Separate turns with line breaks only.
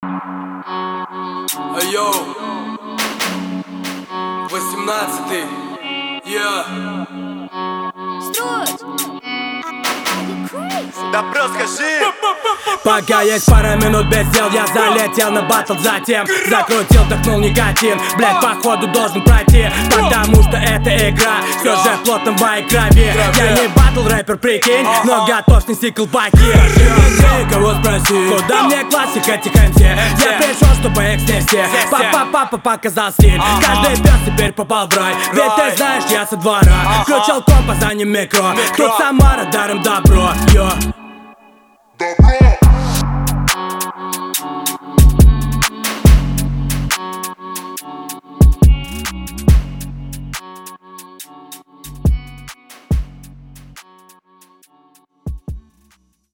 Йоу, 18-й,
Да просто скажи.
Пока есть пара минут без дел, я залетел на батл, затем закрутил, вдохнул никотин. Блять, походу должен пройти, потому что это игра, все же плотно в моей крови. Я не батл рэпер, прикинь, но готов снести колпаки. Где кого спроси, куда мне классика, тихо МС. Я пришел, чтобы их снести. Папа показал стиль, каждый пес теперь попал в рай. Ведь ты знаешь, я со двора, включил компа, за ним микро. Тут Самара, даром добро, йо.